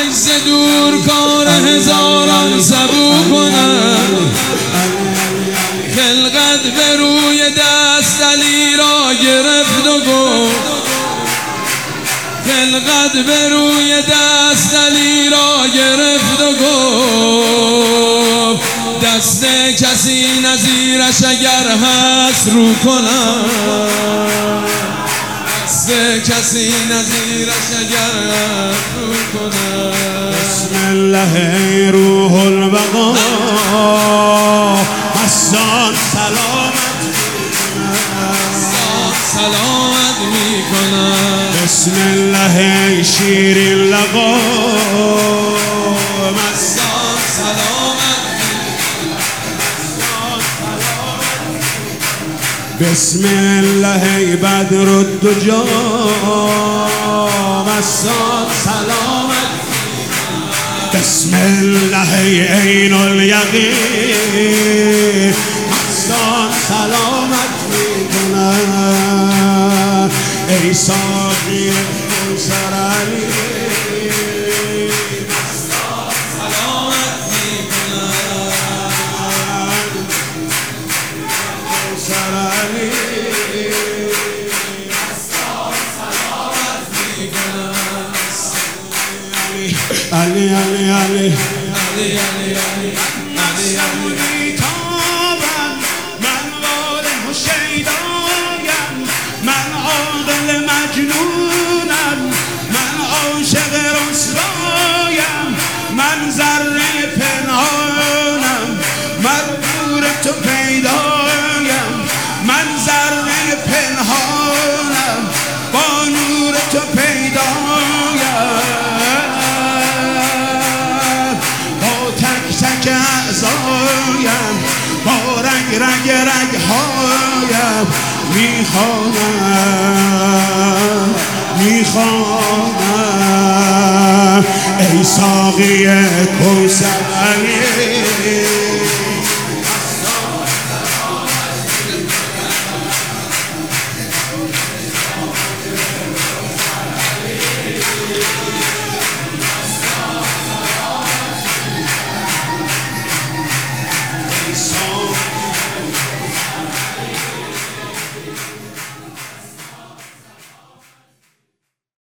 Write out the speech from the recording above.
ز دور کار هزاران سبو کنم، خلقت به روی دست علی را گرفت و گفت، خلقت به روی دست علی را گرفت و گفت، دست کسی نظیرش اگر هست رو کنم، دست کسی نظیرش اگر هست رو کنم. بسم الله روح البقا مستان سلامت میکنم. بسم الله شیرین لقا مستان سلامت بسم الله بدر الدجا مستان سلامت. بسم الله عین الیقین مستان سلامت میکنم. ای ساقی کوثر علی مستان سلامت میکنم. کوثر علی مستان سلامت میکنم. علی علی علی علی علی علی تابم من واله و شیدایم، من عاقل مجنونم، من عاشق رسوایم، من ذره پنهانم، من نور تو پیدایم، من ذره پنهانم با نور تو پیدایم، با تک تک اعضایم، با رگ رگ رگهایم میخوانم میخوانم. ای ساقی کوثر علی